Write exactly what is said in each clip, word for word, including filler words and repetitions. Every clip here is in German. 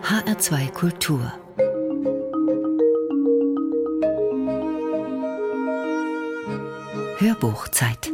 H R zwei Kultur. Hörbuchzeit.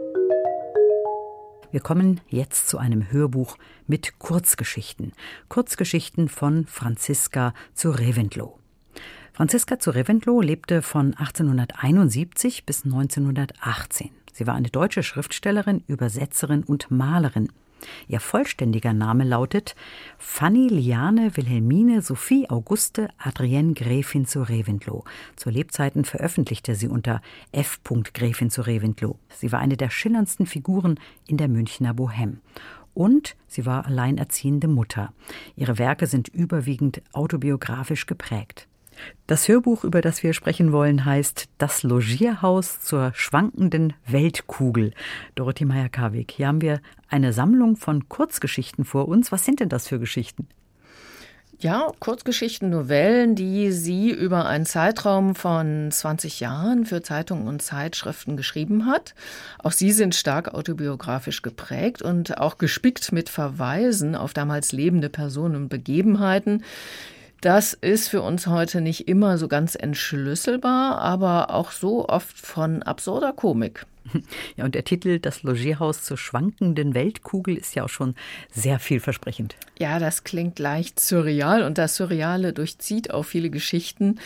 Wir kommen jetzt zu einem Hörbuch mit Kurzgeschichten. Kurzgeschichten von Franziska zu Reventlow. Franziska zu Reventlow lebte von achtzehnhunderteinundsiebzig bis neunzehnhundertachtzehn. Sie war eine deutsche Schriftstellerin, Übersetzerin und Malerin. Ihr vollständiger Name lautet Fanny Liane Wilhelmine Sophie Auguste Adrienne Gräfin zu Reventlow. Zu Lebzeiten veröffentlichte sie unter F. Gräfin zu Reventlow. Sie war eine der schillerndsten Figuren in der Münchner Bohème. Und sie war alleinerziehende Mutter. Ihre Werke sind überwiegend autobiografisch geprägt. Das Hörbuch, über das wir sprechen wollen, heißt Das Logierhaus zur schwankenden Weltkugel. Dorothee Meyer-Karwig, hier haben wir eine Sammlung von Kurzgeschichten vor uns. Was sind denn das für Geschichten? Ja, Kurzgeschichten, Novellen, die sie über einen Zeitraum von zwanzig Jahren für Zeitungen und Zeitschriften geschrieben hat. Auch sie sind stark autobiografisch geprägt und auch gespickt mit Verweisen auf damals lebende Personen und Begebenheiten. Das ist für uns heute nicht immer so ganz entschlüsselbar, aber auch so oft von absurder Komik. Ja, und der Titel Das Logierhaus zur schwankenden Weltkugel ist ja auch schon sehr vielversprechend. Ja, das klingt leicht surreal und das Surreale durchzieht auch viele Geschichten.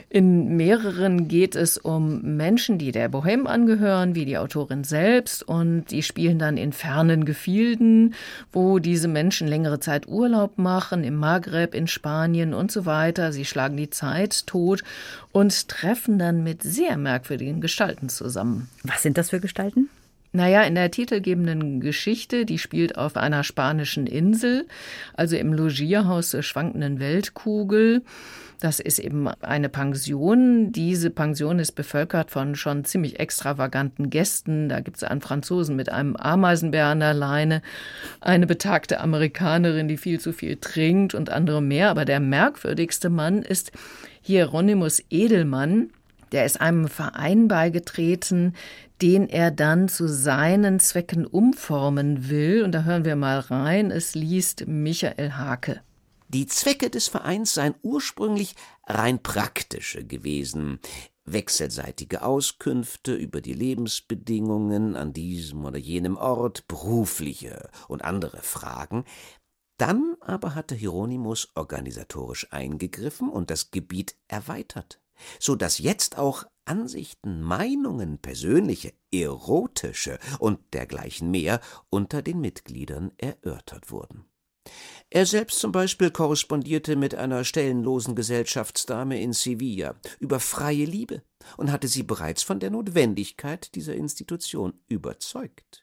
In mehreren geht es um Menschen, die der Bohème angehören, wie die Autorin selbst, und die spielen dann in fernen Gefilden, wo diese Menschen längere Zeit Urlaub machen, im Maghreb, in Spanien und so weiter. Sie schlagen die Zeit tot und treffen dann mit sehr merkwürdigen Gestalten zusammen. Was sind das für Gestalten? Naja, in der titelgebenden Geschichte, die spielt auf einer spanischen Insel, also im Logierhaus der schwankenden Weltkugel. Das ist eben eine Pension. Diese Pension ist bevölkert von schon ziemlich extravaganten Gästen. Da gibt es einen Franzosen mit einem Ameisenbär an der Leine, eine betagte Amerikanerin, die viel zu viel trinkt und andere mehr. Aber der merkwürdigste Mann ist Hieronymus Edelmann. Der ist einem Verein beigetreten, den er dann zu seinen Zwecken umformen will. Und da hören wir mal rein. Es liest Michael Hake. Die Zwecke des Vereins seien ursprünglich rein praktische gewesen. Wechselseitige Auskünfte über die Lebensbedingungen an diesem oder jenem Ort, berufliche und andere Fragen. Dann aber hatte Hieronymus organisatorisch eingegriffen und das Gebiet erweitert, so dass jetzt auch Ansichten, Meinungen, persönliche, erotische und dergleichen mehr unter den Mitgliedern erörtert wurden. Er selbst zum Beispiel korrespondierte mit einer stellenlosen Gesellschaftsdame in Sevilla über freie Liebe und hatte sie bereits von der Notwendigkeit dieser Institution überzeugt.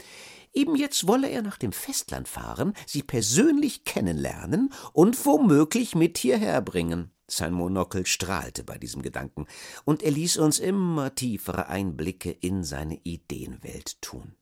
Eben jetzt wolle er nach dem Festland fahren, sie persönlich kennenlernen und womöglich mit hierher bringen. Sein Monokel strahlte bei diesem Gedanken, und er ließ uns immer tiefere Einblicke in seine Ideenwelt tun.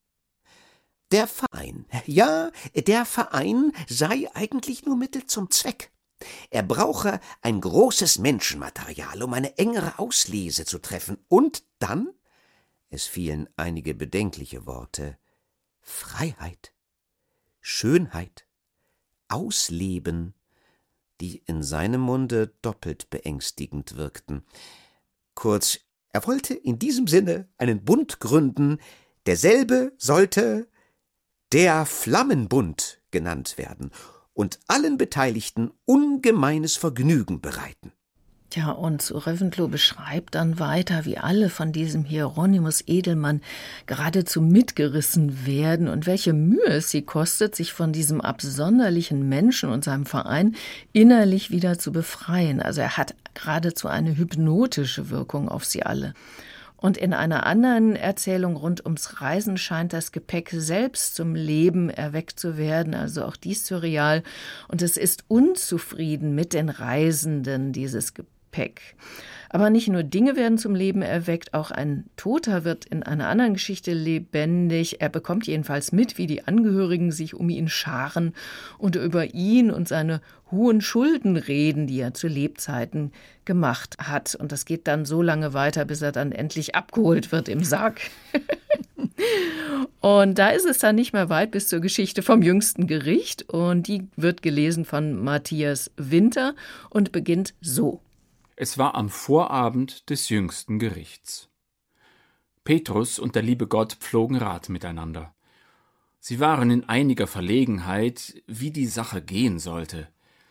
Der Verein, ja, der Verein sei eigentlich nur Mittel zum Zweck. Er brauche ein großes Menschenmaterial, um eine engere Auslese zu treffen. Und dann, es fielen einige bedenkliche Worte, Freiheit, Schönheit, Ausleben, die in seinem Munde doppelt beängstigend wirkten. Kurz, er wollte in diesem Sinne einen Bund gründen, derselbe sollte der Flammenbund genannt werden und allen Beteiligten ungemeines Vergnügen bereiten. Ja, und zu Reventlow beschreibt dann weiter, wie alle von diesem Hieronymus Edelmann geradezu mitgerissen werden und welche Mühe es sie kostet, sich von diesem absonderlichen Menschen und seinem Verein innerlich wieder zu befreien. Also er hat geradezu eine hypnotische Wirkung auf sie alle. Und in einer anderen Erzählung rund ums Reisen scheint das Gepäck selbst zum Leben erweckt zu werden, also auch dies surreal. Und es ist unzufrieden mit den Reisenden, dieses Gepäck. Aber nicht nur Dinge werden zum Leben erweckt, auch ein Toter wird in einer anderen Geschichte lebendig. Er bekommt jedenfalls mit, wie die Angehörigen sich um ihn scharen und über ihn und seine hohen Schulden reden, die er zu Lebzeiten gemacht hat. Und das geht dann so lange weiter, bis er dann endlich abgeholt wird im Sarg. Und da ist es dann nicht mehr weit bis zur Geschichte vom jüngsten Gericht. Und die wird gelesen von Matthias Winter und beginnt so. Es war am Vorabend des jüngsten Gerichts. Petrus und der liebe Gott pflogen Rat miteinander. Sie waren in einiger Verlegenheit, wie die Sache gehen sollte.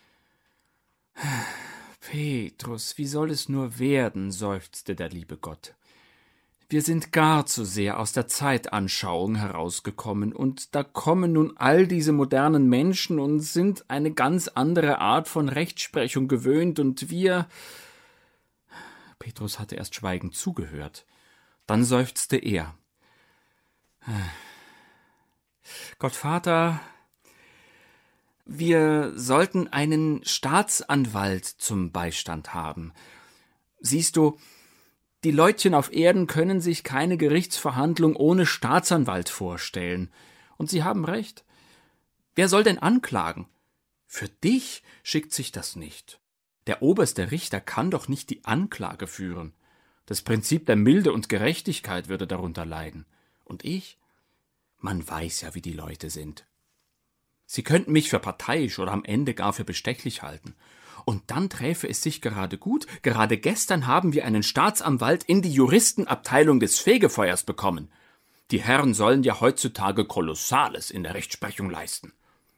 »Petrus, wie soll es nur werden?« seufzte der liebe Gott. »Wir sind gar zu sehr aus der Zeitanschauung herausgekommen, und da kommen nun all diese modernen Menschen und sind eine ganz andere Art von Rechtsprechung gewöhnt, und wir...« Petrus hatte erst schweigend zugehört. Dann seufzte er. »Gott Vater, wir sollten einen Staatsanwalt zum Beistand haben. Siehst du, die Leutchen auf Erden können sich keine Gerichtsverhandlung ohne Staatsanwalt vorstellen. Und sie haben recht. Wer soll denn anklagen? Für dich schickt sich das nicht. Der oberste Richter kann doch nicht die Anklage führen. Das Prinzip der Milde und Gerechtigkeit würde darunter leiden. Und ich? Man weiß ja, wie die Leute sind. Sie könnten mich für parteiisch oder am Ende gar für bestechlich halten. Und dann träfe es sich gerade gut. Gerade gestern haben wir einen Staatsanwalt in die Juristenabteilung des Fegefeuers bekommen. Die Herren sollen ja heutzutage Kolossales in der Rechtsprechung leisten.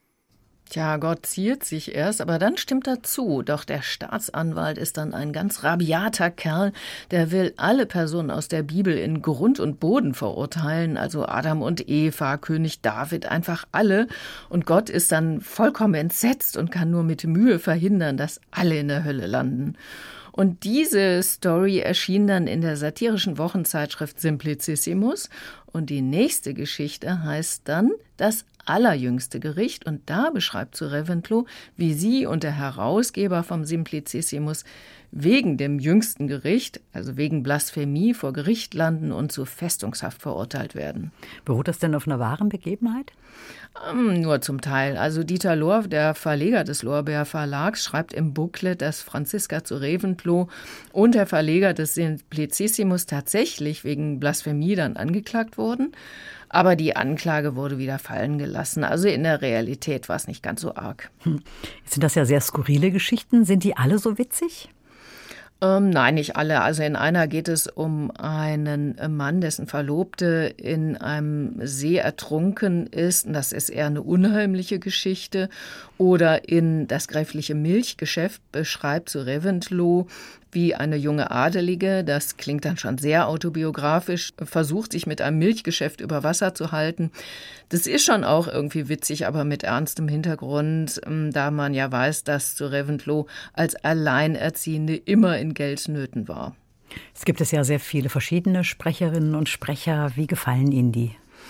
Tja, Gott ziert sich erst, aber dann stimmt er zu. Doch der Staatsanwalt ist dann ein ganz rabiater Kerl, der will alle Personen aus der Bibel in Grund und Boden verurteilen, also Adam und Eva, König David, einfach alle. Und Gott ist dann vollkommen entsetzt und kann nur mit Mühe verhindern, dass alle in der Hölle landen. Und diese Story erschien dann in der satirischen Wochenzeitschrift Simplicissimus. Und die nächste Geschichte heißt dann Das allerjüngste Gericht. Und da beschreibt zu Reventlow, wie sie und der Herausgeber vom Simplicissimus wegen dem jüngsten Gericht, also wegen Blasphemie, vor Gericht landen und zu Festungshaft verurteilt werden. Beruht das denn auf einer wahren Begebenheit? Ähm, nur zum Teil. Also Dieter Lohr, der Verleger des Lorbeer Verlags, schreibt im Booklet, dass Franziska zu Reventlow und der Verleger des Simplicissimus tatsächlich wegen Blasphemie dann angeklagt wurden. Aber die Anklage wurde wieder fallen gelassen. Also in der Realität war es nicht ganz so arg. Hm. Jetzt sind das ja sehr skurrile Geschichten. Sind die alle so witzig? Ähm, nein, nicht alle. Also in einer geht es um einen Mann, dessen Verlobte in einem See ertrunken ist. Und das ist eher eine unheimliche Geschichte. Oder in Das gräfliche Milchgeschäft beschreibt zu Reventlow, wie eine junge Adelige, das klingt dann schon sehr autobiografisch, versucht, sich mit einem Milchgeschäft über Wasser zu halten. Das ist schon auch irgendwie witzig, aber mit ernstem Hintergrund, da man ja weiß, dass zu Reventlow als Alleinerziehende immer in Geldnöten war. Es gibt es ja sehr viele verschiedene Sprecherinnen und Sprecher. Wie gefallen Ihnen die?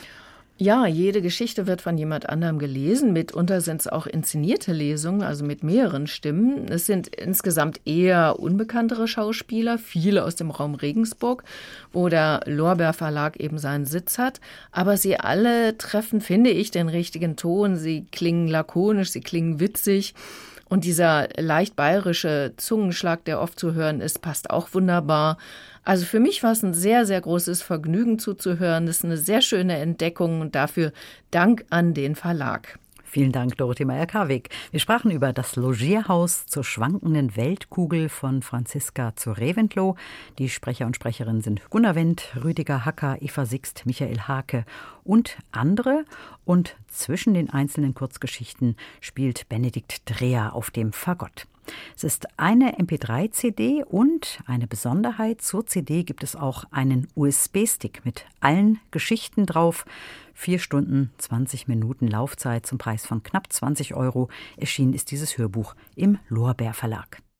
Ja, jede Geschichte wird von jemand anderem gelesen. Mitunter sind es auch inszenierte Lesungen, also mit mehreren Stimmen. Es sind insgesamt eher unbekanntere Schauspieler, viele aus dem Raum Regensburg, wo der Lorbeer Verlag eben seinen Sitz hat. Aber sie alle treffen, finde ich, den richtigen Ton. Sie klingen lakonisch, sie klingen witzig. Und dieser leicht bayerische Zungenschlag, der oft zu hören ist, passt auch wunderbar. Also für mich war es ein sehr, sehr großes Vergnügen zuzuhören. Das ist eine sehr schöne Entdeckung und dafür Dank an den Verlag. Vielen Dank, Dorothee Meyer-Karwig. Wir sprachen über das Logierhaus zur schwankenden Weltkugel von Franziska zu Reventlow. Die Sprecher und Sprecherinnen sind Gunnar Wendt, Rüdiger Hacker, Eva Sixt, Michael Hake und andere. Und zwischen den einzelnen Kurzgeschichten spielt Benedikt Dreher auf dem Fagott. Es ist eine M P drei C D und eine Besonderheit. Zur C D gibt es auch einen U S B-Stick mit allen Geschichten drauf. Vier Stunden, zwanzig Minuten Laufzeit zum Preis von knapp zwanzig Euro. Erschienen ist dieses Hörbuch im Lorbeer Verlag.